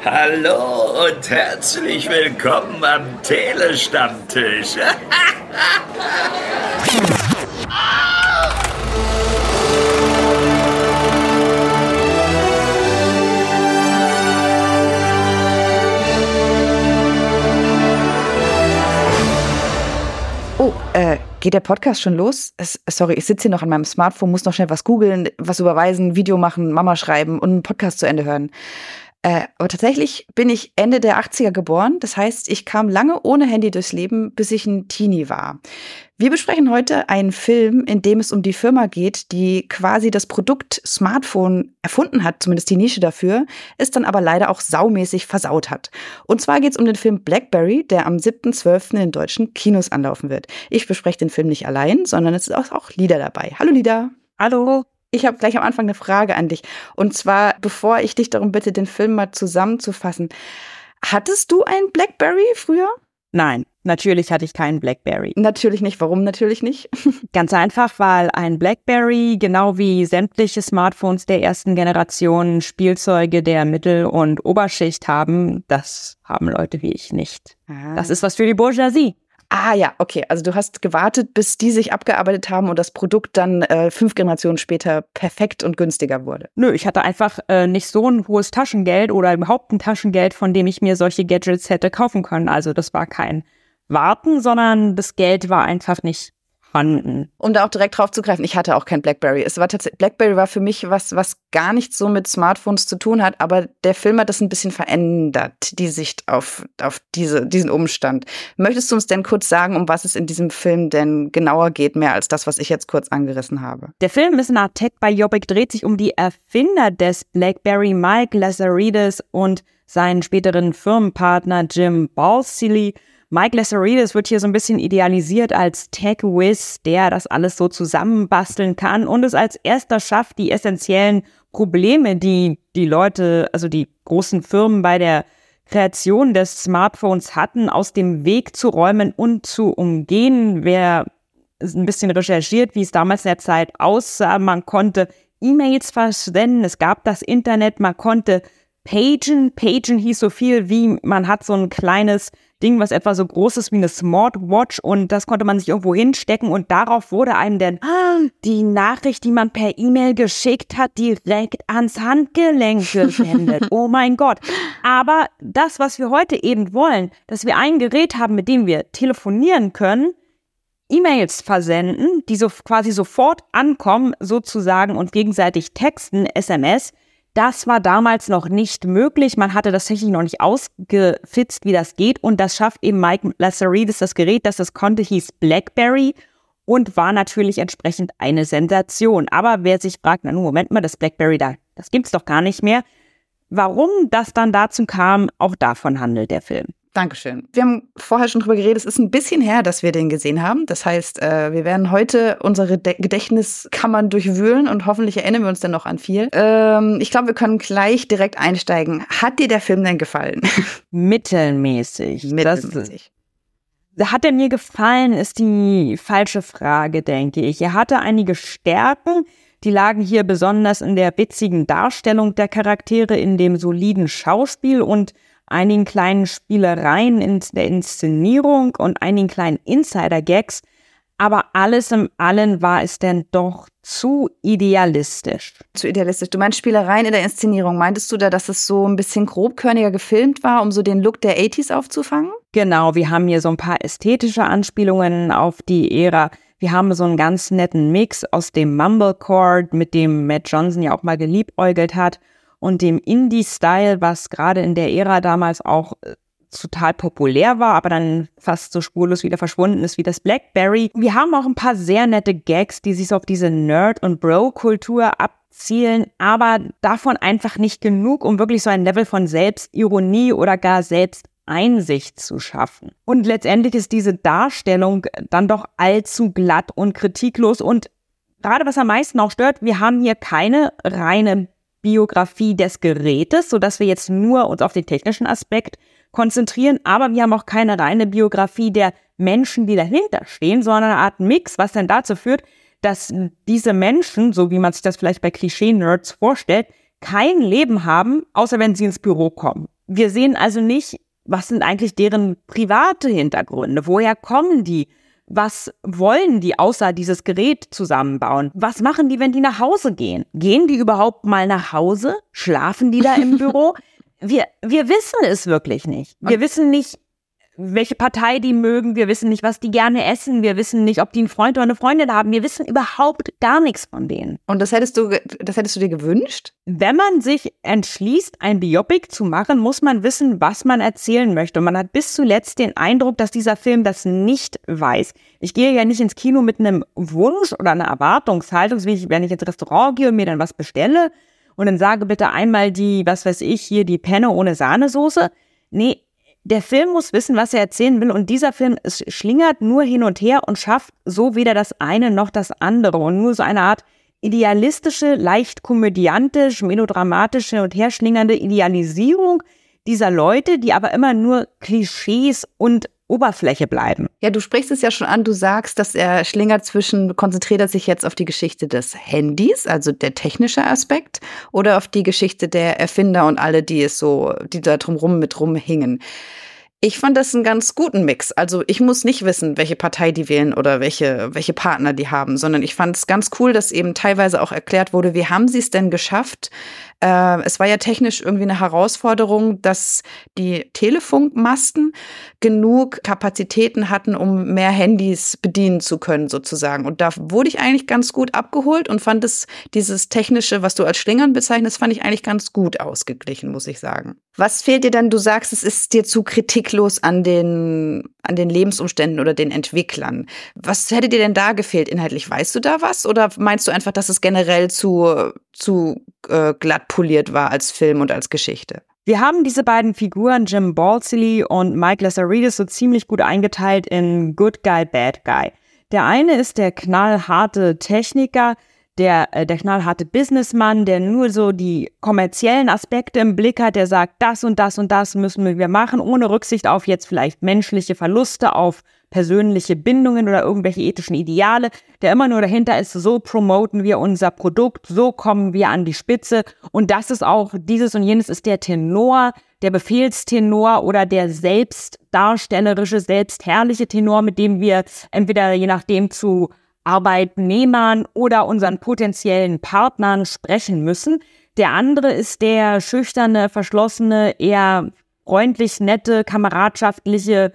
Hallo und herzlich willkommen am Telestammtisch. Geht der Podcast schon los? Sorry, ich sitze hier noch an meinem Smartphone, muss noch schnell was googeln, was überweisen, Video machen, Mama schreiben und einen Podcast zu Ende hören. Aber tatsächlich bin ich Ende der 80er geboren. Das heißt, ich kam lange ohne Handy durchs Leben, bis ich ein Teenie war. Wir besprechen heute einen Film, in dem es um die Firma geht, die quasi das Produkt Smartphone erfunden hat, zumindest die Nische dafür, es dann aber leider auch saumäßig versaut hat. Und zwar geht es um den Film Blackberry, der am 7.12. in den deutschen Kinos anlaufen wird. Ich bespreche den Film nicht allein, sondern es ist auch Lida dabei. Hallo Lida. Hallo. Ich habe gleich am Anfang eine Frage an dich. Und zwar, bevor ich dich darum bitte, den Film mal zusammenzufassen. Hattest du ein Blackberry früher? Nein, natürlich hatte ich keinen Blackberry. Natürlich nicht. Warum natürlich nicht? Ganz einfach, weil ein Blackberry, genau wie sämtliche Smartphones der ersten Generation, Spielzeuge der Mittel- und Oberschicht haben. Das haben Leute wie ich nicht. Das ist was für die Bourgeoisie. Ah ja, okay. Also du hast gewartet, bis die sich abgearbeitet haben und das Produkt dann 5 Generationen später perfekt und günstiger wurde. Nö, ich hatte einfach nicht so ein hohes Taschengeld oder überhaupt ein Taschengeld, von dem ich mir solche Gadgets hätte kaufen können. Also das war kein Warten, sondern das Geld war einfach nicht vorhanden. Um da auch direkt drauf zu greifen, ich hatte auch kein Blackberry. Es war tatsächlich, Blackberry war für mich was gar nichts so mit Smartphones zu tun hat, aber der Film hat das ein bisschen verändert, die Sicht auf diesen Umstand. Möchtest du uns denn kurz sagen, um was es in diesem Film denn genauer geht, mehr als das, was ich jetzt kurz angerissen habe? Der Film ist eine Art Tech-Biopic, dreht sich um die Erfinder des Blackberry, Mike Lazaridis, und seinen späteren Firmenpartner Jim Balsillie. Mike Lazaridis wird hier so ein bisschen idealisiert als Tech-Whiz, der das alles so zusammenbasteln kann und es als erster schafft, die essentiellen Probleme, die die Leute, also die großen Firmen bei der Kreation des Smartphones hatten, aus dem Weg zu räumen und zu umgehen. Wer ein bisschen recherchiert, wie es damals in der Zeit aussah, man konnte E-Mails versenden, es gab das Internet, man konnte pagen. Pagen hieß so viel wie, man hat so ein kleines Ding, was etwa so groß ist wie eine Smartwatch, und das konnte man sich irgendwo hinstecken und darauf wurde einem dann die Nachricht, die man per E-Mail geschickt hat, direkt ans Handgelenk gesendet. Oh mein Gott. Aber das, was wir heute eben wollen, dass wir ein Gerät haben, mit dem wir telefonieren können, E-Mails versenden, die so quasi sofort ankommen sozusagen und gegenseitig texten, SMS, das war damals noch nicht möglich. Man hatte das technisch noch nicht ausgefitzt, wie das geht. Und das schafft eben Mike Lazaridis. Das Gerät, das konnte, hieß Blackberry und war natürlich entsprechend eine Sensation. Aber wer sich fragt, na nun, Moment mal, das Blackberry da, das gibt's doch gar nicht mehr. Warum das dann dazu kam, auch davon handelt der Film. Dankeschön. Wir haben vorher schon drüber geredet, es ist ein bisschen her, dass wir den gesehen haben. Das heißt, wir werden heute unsere Gedächtniskammern durchwühlen und hoffentlich erinnern wir uns dann noch an viel. Ich glaube, wir können gleich direkt einsteigen. Hat dir der Film denn gefallen? Mittelmäßig. Mittelmäßig. Hat er mir gefallen, ist die falsche Frage, denke ich. Er hatte einige Stärken, die lagen hier besonders in der witzigen Darstellung der Charaktere, in dem soliden Schauspiel und einigen kleinen Spielereien in der Inszenierung und einigen kleinen Insider-Gags, aber alles in allem war es denn doch zu idealistisch. Zu idealistisch. Du meinst Spielereien in der Inszenierung. Meintest du da, dass es so ein bisschen grobkörniger gefilmt war, um so den Look der 80s aufzufangen? Genau, wir haben hier so ein paar ästhetische Anspielungen auf die Ära. Wir haben so einen ganz netten Mix aus dem Mumblecore, mit dem Matt Johnson ja auch mal geliebäugelt hat, und dem Indie-Style, was gerade in der Ära damals auch total populär war, aber dann fast so spurlos wieder verschwunden ist wie das Blackberry. Wir haben auch ein paar sehr nette Gags, die sich so auf diese Nerd- und Bro-Kultur abzielen, aber davon einfach nicht genug, um wirklich so ein Level von Selbstironie oder gar Selbsteinsicht zu schaffen. Und letztendlich ist diese Darstellung dann doch allzu glatt und kritiklos, und gerade was am meisten auch stört, wir haben hier keine reine Biografie des Gerätes, sodass wir jetzt nur uns auf den technischen Aspekt konzentrieren, aber wir haben auch keine reine Biografie der Menschen, die dahinter stehen, sondern eine Art Mix, was dann dazu führt, dass diese Menschen, so wie man sich das vielleicht bei Klischee-Nerds vorstellt, kein Leben haben, außer wenn sie ins Büro kommen. Wir sehen also nicht, was sind eigentlich deren private Hintergründe, woher kommen die, was wollen die außer dieses Gerät zusammenbauen, was machen die, wenn die nach Hause gehen, gehen die überhaupt mal nach Hause, schlafen die da im Büro? Wir wissen es wirklich nicht. Wir wissen nicht, welche Partei die mögen, wir wissen nicht, was die gerne essen, wir wissen nicht, ob die einen Freund oder eine Freundin haben, wir wissen überhaupt gar nichts von denen. Und das hättest du dir gewünscht? Wenn man sich entschließt, ein Biopic zu machen, muss man wissen, was man erzählen möchte. Und man hat bis zuletzt den Eindruck, dass dieser Film das nicht weiß. Ich gehe ja nicht ins Kino mit einem Wunsch oder einer Erwartungshaltung, wenn ich ins Restaurant gehe und mir dann was bestelle und dann sage bitte einmal die Penne ohne Sahnesoße. Nee, der Film muss wissen, was er erzählen will, und dieser Film schlingert nur hin und her und schafft so weder das eine noch das andere und nur so eine Art idealistische, leicht komödiantisch, melodramatische und herschlingernde Idealisierung dieser Leute, die aber immer nur Klischees und Oberfläche bleiben. Ja, du sprichst es ja schon an, du sagst, dass er konzentriert er sich jetzt auf die Geschichte des Handys, also der technische Aspekt, oder auf die Geschichte der Erfinder und alle, die da drumrum mit rumhingen. Ich fand das einen ganz guten Mix. Also ich muss nicht wissen, welche Partei die wählen oder welche Partner die haben, sondern ich fand es ganz cool, dass eben teilweise auch erklärt wurde, wie haben sie es denn geschafft? Es war ja technisch irgendwie eine Herausforderung, dass die Telefunkmasten genug Kapazitäten hatten, um mehr Handys bedienen zu können sozusagen. Und da wurde ich eigentlich ganz gut abgeholt und fand dieses Technische, was du als Schlingern bezeichnest, fand ich eigentlich ganz gut ausgeglichen, muss ich sagen. Was fehlt dir denn? Du sagst, es ist dir zu kritiklos an den Lebensumständen oder den Entwicklern. Was hätte dir denn da gefehlt inhaltlich? Weißt du da was? Oder meinst du einfach, dass es generell zu glatt poliert war als Film und als Geschichte? Wir haben diese beiden Figuren, Jim Balsillie und Mike Lazaridis, so ziemlich gut eingeteilt in Good Guy, Bad Guy. Der eine ist der knallharte Techniker, der knallharte Businessmann, der nur so die kommerziellen Aspekte im Blick hat, der sagt, das und das und das müssen wir machen, ohne Rücksicht auf jetzt vielleicht menschliche Verluste, auf persönliche Bindungen oder irgendwelche ethischen Ideale, der immer nur dahinter ist, so promoten wir unser Produkt, so kommen wir an die Spitze, und das ist auch, dieses und jenes ist der Tenor, der Befehlstenor oder der selbstdarstellerische, selbstherrliche Tenor, mit dem wir entweder je nachdem zu Arbeitnehmern oder unseren potenziellen Partnern sprechen müssen. Der andere ist der schüchterne, verschlossene, eher freundlich, nette, kameradschaftliche,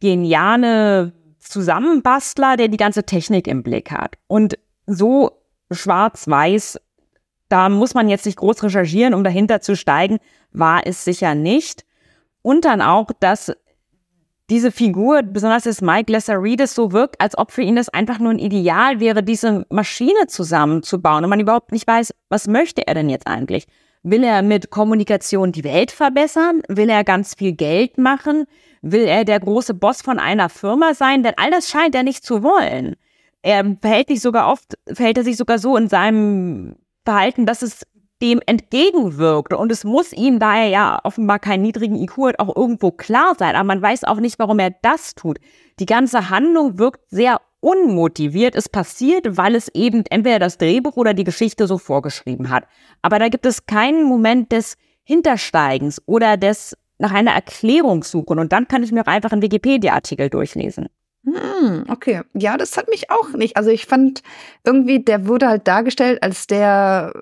geniale Zusammenbastler, der die ganze Technik im Blick hat. Und so schwarz-weiß, da muss man jetzt nicht groß recherchieren, um dahinter zu steigen, war es sicher nicht. Und dann auch, dass diese Figur, besonders das Mike Lazaridis, so wirkt, als ob für ihn das einfach nur ein Ideal wäre, diese Maschine zusammenzubauen und man überhaupt nicht weiß, was möchte er denn jetzt eigentlich? Will er mit Kommunikation die Welt verbessern? Will er ganz viel Geld machen? Will er der große Boss von einer Firma sein? Denn all das scheint er nicht zu wollen. Er verhält sich sogar so in seinem Verhalten, dass es dem entgegenwirkt. Und es muss ihm, da er ja offenbar keinen niedrigen IQ hat, auch irgendwo klar sein. Aber man weiß auch nicht, warum er das tut. Die ganze Handlung wirkt sehr unmotiviert. Es passiert, weil es eben entweder das Drehbuch oder die Geschichte so vorgeschrieben hat. Aber da gibt es keinen Moment des Hintersteigens oder des nach einer Erklärung suchen. Und dann kann ich mir auch einfach einen Wikipedia-Artikel durchlesen. Okay. Ja, das hat mich auch nicht. Also ich fand irgendwie, der wurde halt dargestellt als der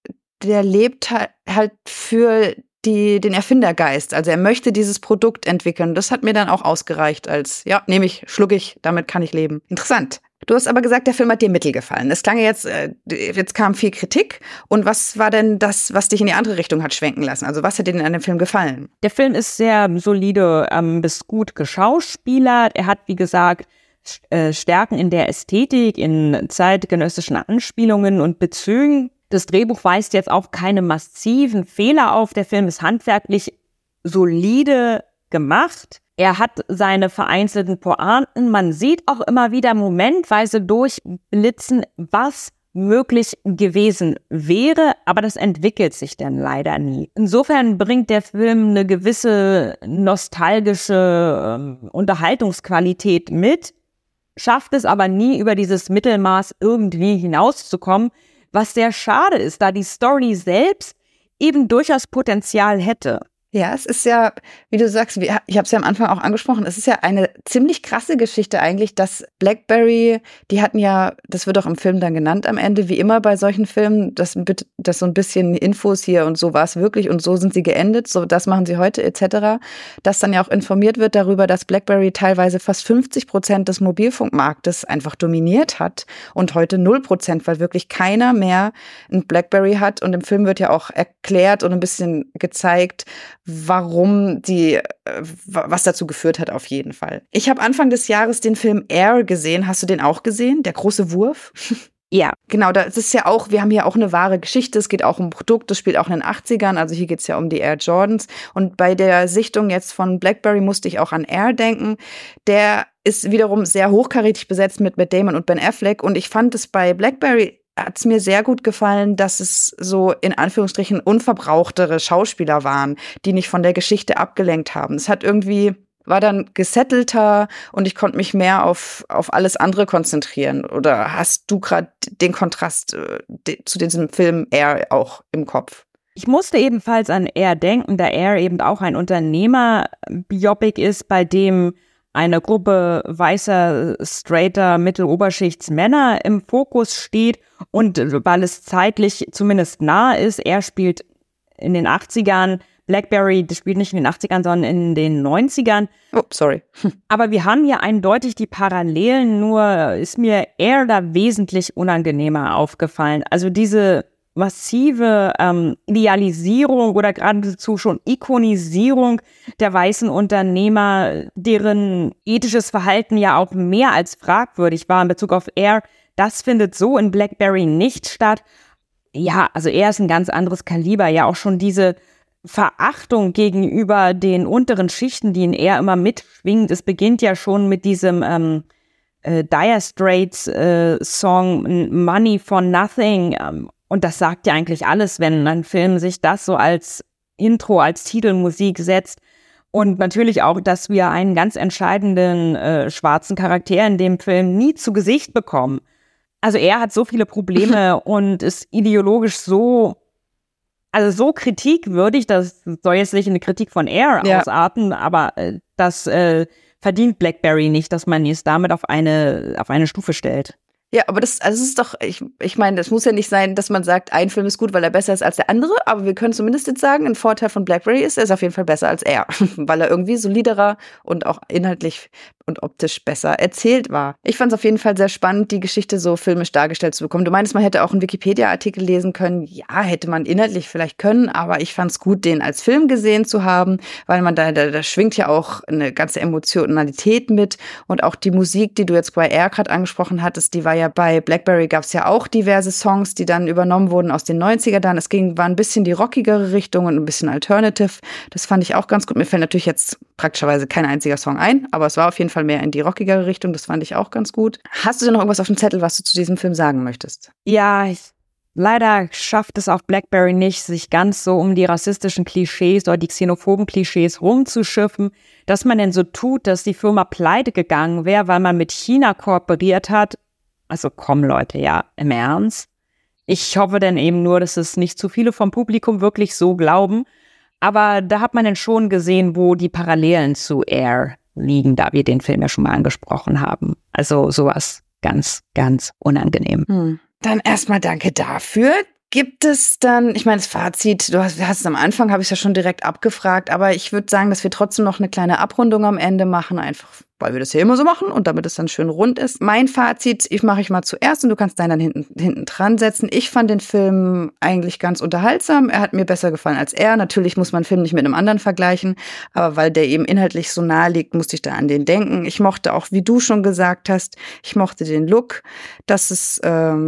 lebt halt für den Erfindergeist. Also er möchte dieses Produkt entwickeln. Das hat mir dann auch ausgereicht als, ja, schluck ich, damit kann ich leben. Interessant. Du hast aber gesagt, der Film hat dir mittel gefallen. Es klang ja jetzt kam viel Kritik. Und was war denn das, was dich in die andere Richtung hat schwenken lassen? Also was hat dir denn an dem Film gefallen? Der Film ist sehr solide bis gut geschauspielert. Er hat, wie gesagt, Stärken in der Ästhetik, in zeitgenössischen Anspielungen und Bezügen. Das Drehbuch weist jetzt auch keine massiven Fehler auf. Der Film ist handwerklich solide gemacht. Er hat seine vereinzelten Pointen. Man sieht auch immer wieder momentweise durchblitzen, was möglich gewesen wäre, aber das entwickelt sich dann leider nie. Insofern bringt der Film eine gewisse nostalgische Unterhaltungsqualität mit, schafft es aber nie, über dieses Mittelmaß irgendwie hinauszukommen, was sehr schade ist, da die Story selbst eben durchaus Potenzial hätte. Ja, es ist ja, wie du sagst, ich habe es ja am Anfang auch angesprochen, es ist ja eine ziemlich krasse Geschichte eigentlich, dass BlackBerry, die hatten ja, das wird auch im Film dann genannt am Ende, wie immer bei solchen Filmen, das so ein bisschen Infos hier und so war es wirklich und so sind sie geendet, so das machen sie heute etc., dass dann ja auch informiert wird darüber, dass BlackBerry teilweise fast 50% des Mobilfunkmarktes einfach dominiert hat und heute 0%, weil wirklich keiner mehr ein BlackBerry hat und im Film wird ja auch erklärt und ein bisschen gezeigt, warum was dazu geführt hat auf jeden Fall. Ich habe Anfang des Jahres den Film Air gesehen. Hast du den auch gesehen? Der große Wurf? Ja. Genau, das ist ja auch, wir haben hier auch eine wahre Geschichte. Es geht auch um ein Produkt, das spielt auch in den 80ern. Also hier geht es ja um die Air Jordans. Und bei der Sichtung jetzt von BlackBerry musste ich auch an Air denken. Der ist wiederum sehr hochkarätig besetzt mit Matt Damon und Ben Affleck. Und ich fand es bei BlackBerry hat es mir sehr gut gefallen, dass es so in Anführungsstrichen unverbrauchtere Schauspieler waren, die nicht von der Geschichte abgelenkt haben. Es war dann gesettelter und ich konnte mich mehr auf alles andere konzentrieren. Oder hast du gerade den Kontrast zu diesem Film Air auch im Kopf? Ich musste ebenfalls an Air denken, da Air eben auch ein Unternehmer-Biopic ist, bei dem eine Gruppe weißer, straighter, Mitteloberschichtsmänner im Fokus steht und weil es zeitlich zumindest nah ist, er spielt in den 80ern, BlackBerry, das spielt nicht in den 80ern, sondern in den 90ern. Oh, sorry. Aber wir haben hier eindeutig die Parallelen, nur ist mir Air da wesentlich unangenehmer aufgefallen. Also diese massive Idealisierung oder geradezu schon Ikonisierung der weißen Unternehmer, deren ethisches Verhalten ja auch mehr als fragwürdig war in Bezug auf Air, das findet so in BlackBerry nicht statt. Ja, also Air ist ein ganz anderes Kaliber. Ja, auch schon diese Verachtung gegenüber den unteren Schichten, die in Air immer mitschwingt. Es beginnt ja schon mit diesem Dire Straits Song Money for Nothing. Und das sagt ja eigentlich alles, wenn ein Film sich das so als Intro, als Titelmusik setzt. Und natürlich auch, dass wir einen ganz entscheidenden schwarzen Charakter in dem Film nie zu Gesicht bekommen. Also er hat so viele Probleme und ist ideologisch so kritikwürdig, das soll jetzt nicht eine Kritik von Air ausarten, aber das verdient BlackBerry nicht, dass man es damit auf eine Stufe stellt. Ja, aber das ist doch, ich meine, das muss ja nicht sein, dass man sagt, ein Film ist gut, weil er besser ist als der andere, aber wir können zumindest jetzt sagen, ein Vorteil von BlackBerry ist, er ist auf jeden Fall besser als er, weil er irgendwie soliderer und auch inhaltlich und optisch besser erzählt war. Ich fand es auf jeden Fall sehr spannend, die Geschichte so filmisch dargestellt zu bekommen. Du meinst, man hätte auch einen Wikipedia-Artikel lesen können. Ja, hätte man inhaltlich vielleicht können, aber ich fand es gut, den als Film gesehen zu haben, weil man da schwingt ja auch eine ganze Emotionalität mit und auch die Musik, die du jetzt bei Air gerade angesprochen hattest, die war ja bei BlackBerry gab es ja auch diverse Songs, die dann übernommen wurden aus den 90er dann. War ein bisschen die rockigere Richtung und ein bisschen Alternative. Das fand ich auch ganz gut. Mir fällt natürlich jetzt praktischerweise kein einziger Song ein, aber es war auf jeden Fall mehr in die rockigere Richtung. Das fand ich auch ganz gut. Hast du denn noch irgendwas auf dem Zettel, was du zu diesem Film sagen möchtest? Ja, leider schafft es auch BlackBerry nicht, sich ganz so um die rassistischen Klischees oder die xenophoben Klischees rumzuschiffen, dass man denn so tut, dass die Firma pleite gegangen wäre, weil man mit China kooperiert hat. Also komm Leute, ja, im Ernst. Ich hoffe dann eben nur, dass es nicht zu viele vom Publikum wirklich so glauben. Aber da hat man dann schon gesehen, wo die Parallelen zu Air liegen, da wir den Film ja schon mal angesprochen haben. Also sowas ganz, ganz unangenehm. Dann erstmal danke dafür. Gibt es dann, ich meine, das Fazit, du hast es am Anfang, habe ich es ja schon direkt abgefragt, aber ich würde sagen, dass wir trotzdem noch eine kleine Abrundung am Ende machen, einfach weil wir das hier immer so machen und damit es dann schön rund ist. Mein Fazit, mache ich mal zuerst und du kannst deinen dann hinten dran setzen. Ich fand den Film eigentlich ganz unterhaltsam. Er hat mir besser gefallen als er. Natürlich muss man einen Film nicht mit einem anderen vergleichen, aber weil der eben inhaltlich so nahe liegt, musste ich da an den denken. Ich mochte auch, wie du schon gesagt hast, ich mochte den Look, dass es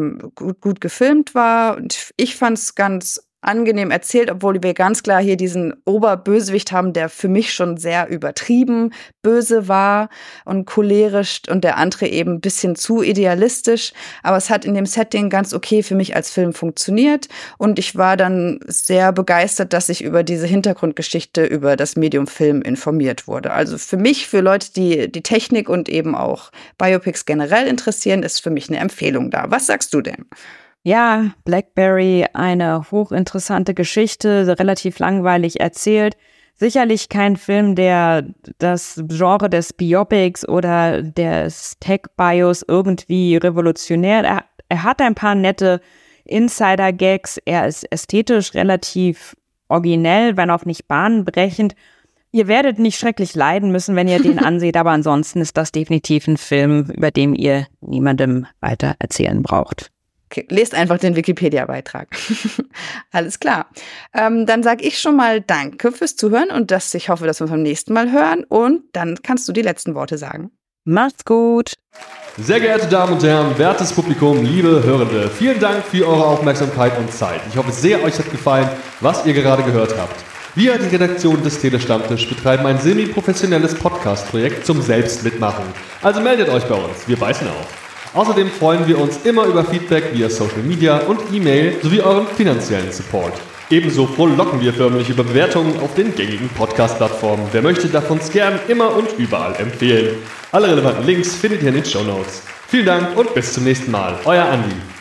gut gefilmt war und ich fand es ganz angenehm erzählt, obwohl wir ganz klar hier diesen Oberbösewicht haben, der für mich schon sehr übertrieben böse war und cholerisch und der andere eben ein bisschen zu idealistisch. Aber es hat in dem Setting ganz okay für mich als Film funktioniert und ich war dann sehr begeistert, dass ich über diese Hintergrundgeschichte, über das Medium Film informiert wurde. Also für mich, für Leute, die die Technik und eben auch Biopics generell interessieren, ist für mich eine Empfehlung da. Was sagst du denn? Ja, BlackBerry, eine hochinteressante Geschichte, relativ langweilig erzählt, sicherlich kein Film, der das Genre des Biopics oder des Tech-Bios irgendwie revolutionär. Er hat ein paar nette Insider-Gags. Er ist ästhetisch relativ originell, wenn auch nicht bahnbrechend. Ihr werdet nicht schrecklich leiden müssen, wenn ihr den anseht, aber ansonsten ist das definitiv ein Film, über den ihr niemandem weiter erzählen braucht. Okay, lest einfach den Wikipedia-Beitrag. Alles klar. Dann sage ich schon mal Danke fürs Zuhören und ich hoffe, dass wir uns beim nächsten Mal hören. Und dann kannst du die letzten Worte sagen. Macht's gut. Sehr geehrte Damen und Herren, wertes Publikum, liebe Hörende, vielen Dank für eure Aufmerksamkeit und Zeit. Ich hoffe sehr, euch hat gefallen, was ihr gerade gehört habt. Wir, die Redaktion des Telestammtisch, betreiben ein semi-professionelles Podcast-Projekt zum Selbstmitmachen. Also meldet euch bei uns, wir beißen auf. Außerdem freuen wir uns immer über Feedback via Social Media und E-Mail sowie euren finanziellen Support. Ebenso frohlocken wir förmlich über Bewertungen auf den gängigen Podcast-Plattformen. Wer möchte, darf uns gern immer und überall empfehlen. Alle relevanten Links findet ihr in den Shownotes. Vielen Dank und bis zum nächsten Mal. Euer Andi.